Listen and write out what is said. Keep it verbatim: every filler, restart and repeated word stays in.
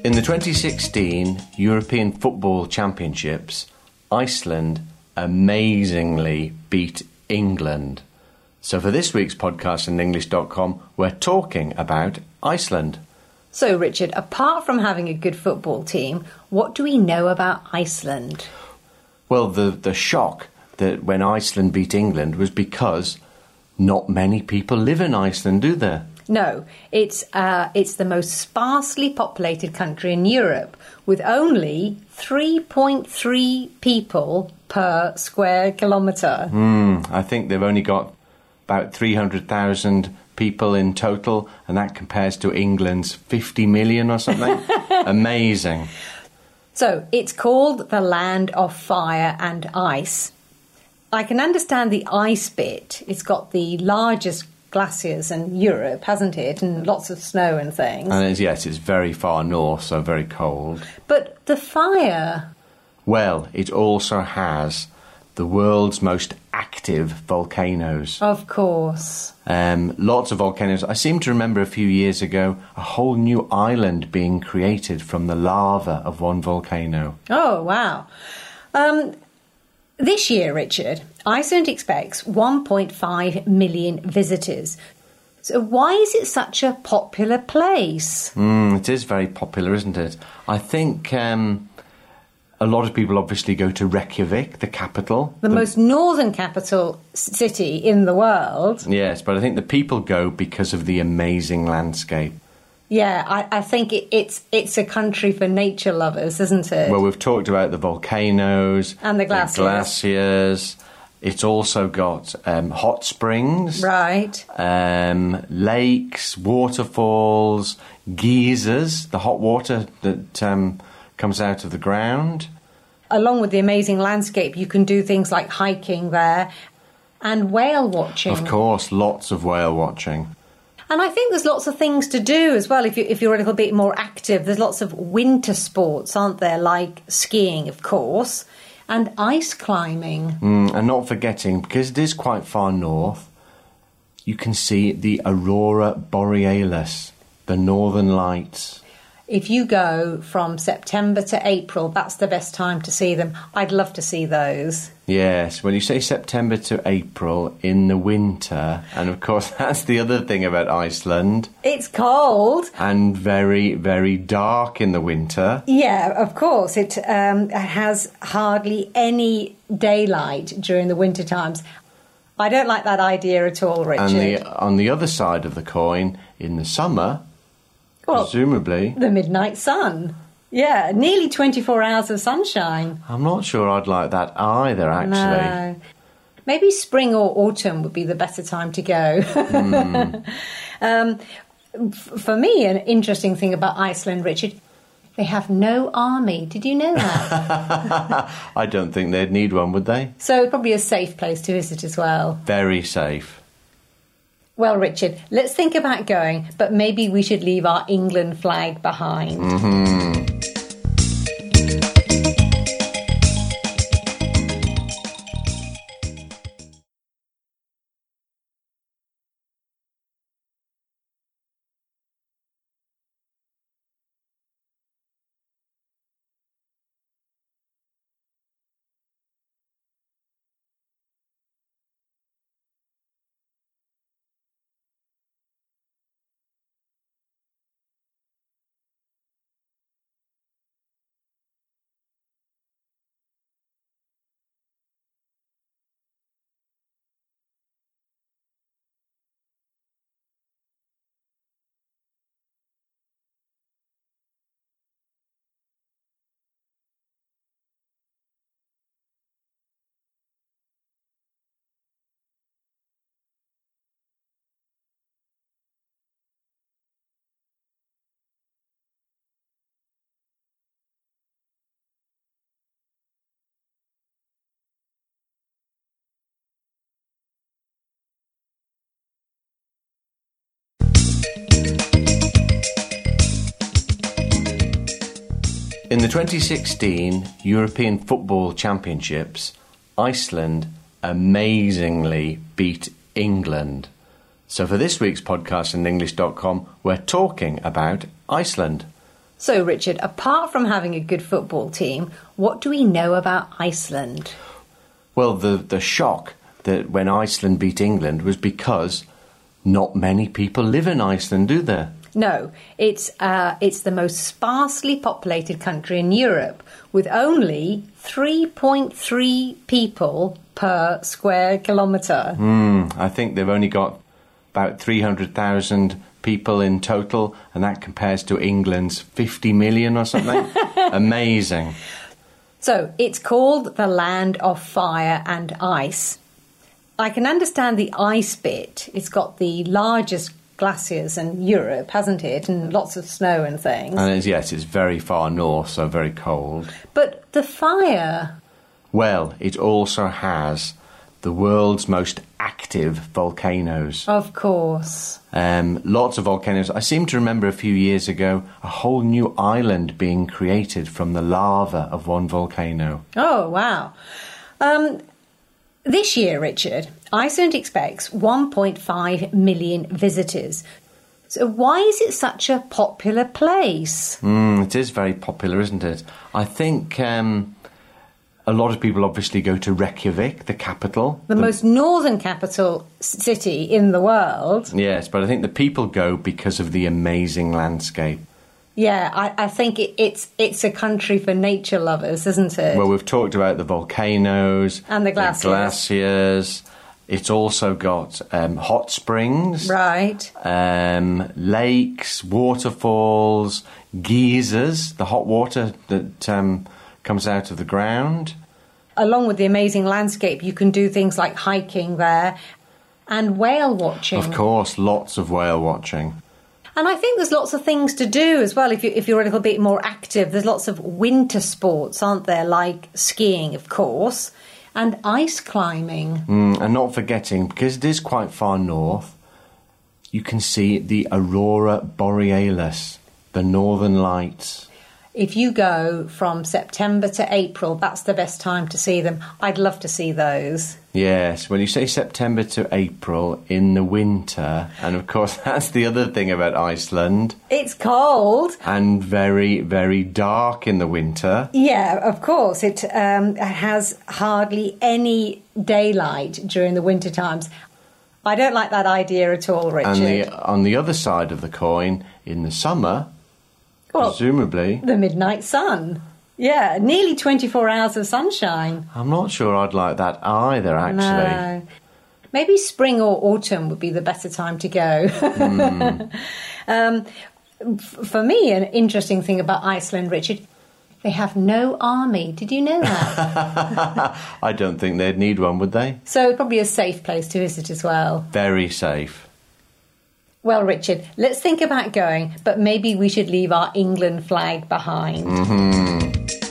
In the twenty sixteen European Football Championships, Iceland amazingly beat England. So for this week's podcast on English dot com, we're talking about Iceland. So, Richard, apart from having a good football team, what do we know about Iceland? Well, the, the shock that when Iceland beat England was because not many people live in Iceland, do there? No, it's uh, it's the most sparsely populated country in Europe, with only three point three people per square kilometre. Mm, I think they've only got about three hundred thousand people in total, and that compares to England's fifty million or something. Amazing. So, it's called the land of fire and ice. I can understand the ice bit. It's got the largest glaciers in Europe, hasn't it? And lots of snow and things. And it's, yes, it's very far north, so very cold. But the fire... Well, it also has the world's most active volcanoes. Of course. Um, lots of volcanoes. I seem to remember a few years ago a whole new island being created from the lava of one volcano. Oh, wow. Um, this year, Richard, Iceland expects one point five million visitors. So why is it such a popular place? Mm, it is very popular, isn't it? I think... Um, A lot of people obviously go to Reykjavik, the capital. The, the most northern capital city in the world. Yes, but I think the people go because of the amazing landscape. Yeah, I, I think it, it's it's a country for nature lovers, isn't it? Well, we've talked about the volcanoes. And the glaciers. The glaciers. It's also got um, hot springs. Right. Um, lakes, waterfalls, geysers, the hot water that... Um, comes out of the ground. Along with the amazing landscape, you can do things like hiking there and whale watching. Of course, lots of whale watching. And I think there's lots of things to do as well if, you, if you're a little bit more active. There's lots of winter sports, aren't there, like skiing, of course, and ice climbing. Mm, and not forgetting, because it is quite far north, you can see the Aurora Borealis, the northern lights. If you go from September to April, that's the best time to see them. I'd love to see those. Yes, when you say September to April in the winter, and of course that's the other thing about Iceland. It's cold. And very, very dark in the winter. Yeah, of course. It um, has hardly any daylight during the winter times. I don't like that idea at all, Richard. And the, on the other side of the coin, in the summer... Well, presumably. The midnight sun. Yeah, nearly twenty-four hours of sunshine. I'm not sure I'd like that either, actually. No. Maybe spring or autumn would be the better time to go. Mm. um, f- for me, an interesting thing about Iceland, Richard, they have no army. Did you know that? I don't think they'd need one, would they? So probably a safe place to visit as well. Very safe. Well, Richard, let's think about going, but maybe we should leave our England flag behind. Mm-hmm. In the twenty sixteen European Football Championships, Iceland amazingly beat England. So for this week's podcast on English dot com, we're talking about Iceland. So, Richard, apart from having a good football team, what do we know about Iceland? Well, the, the shock that when Iceland beat England was because not many people live in Iceland, do there? No, it's uh, it's the most sparsely populated country in Europe, with only three point three people per square kilometre. Mm, I think they've only got about three hundred thousand people in total, and that compares to England's fifty million or something. Amazing. So, it's called the Land of Fire and Ice. I can understand the ice bit. It's got the largest glaciers in Europe, hasn't it? And lots of snow and things. And it's, yes, it's very far north, so very cold. But the fire... Well, it also has the world's most active volcanoes. Of course. Um, lots of volcanoes. I seem to remember a few years ago a whole new island being created from the lava of one volcano. Oh, wow. Um, this year, Richard, Iceland expects one point five million visitors. So why is it such a popular place? Mm, it is very popular, isn't it? I think... Um, A lot of people obviously go to Reykjavik, the capital. The, the most northern capital city in the world. Yes, but I think the people go because of the amazing landscape. Yeah, I, I think it, it's it's a country for nature lovers, isn't it? Well, we've talked about the volcanoes. And the glaciers. The glaciers. It's also got um, hot springs. Right. Um, lakes, waterfalls, geysers, the hot water that... Um, comes out of the ground. Along with the amazing landscape, you can do things like hiking there and whale watching. Of course, lots of whale watching. And I think there's lots of things to do as well if, you, if you're a little bit more active. There's lots of winter sports, aren't there, like skiing, of course, and ice climbing. Mm, and not forgetting, because it is quite far north, you can see the Aurora Borealis, the northern lights. If you go from September to April, that's the best time to see them. I'd love to see those. Yes, when you say September to April in the winter, and of course that's the other thing about Iceland. It's cold. And very, very dark in the winter. Yeah, of course. It um, has hardly any daylight during the winter times. I don't like that idea at all, Richard. And the, on the other side of the coin, in the summer... Well, presumably. The midnight sun. Yeah, nearly twenty-four hours of sunshine. I'm not sure I'd like that either, actually. No. Maybe spring or autumn would be the better time to go. Mm. um, f- for me, an interesting thing about Iceland, Richard, they have no army. Did you know that? I don't think they'd need one, would they? So probably a safe place to visit as well. Very safe. Well, Richard, let's think about going, but maybe we should leave our England flag behind. Mm-hmm.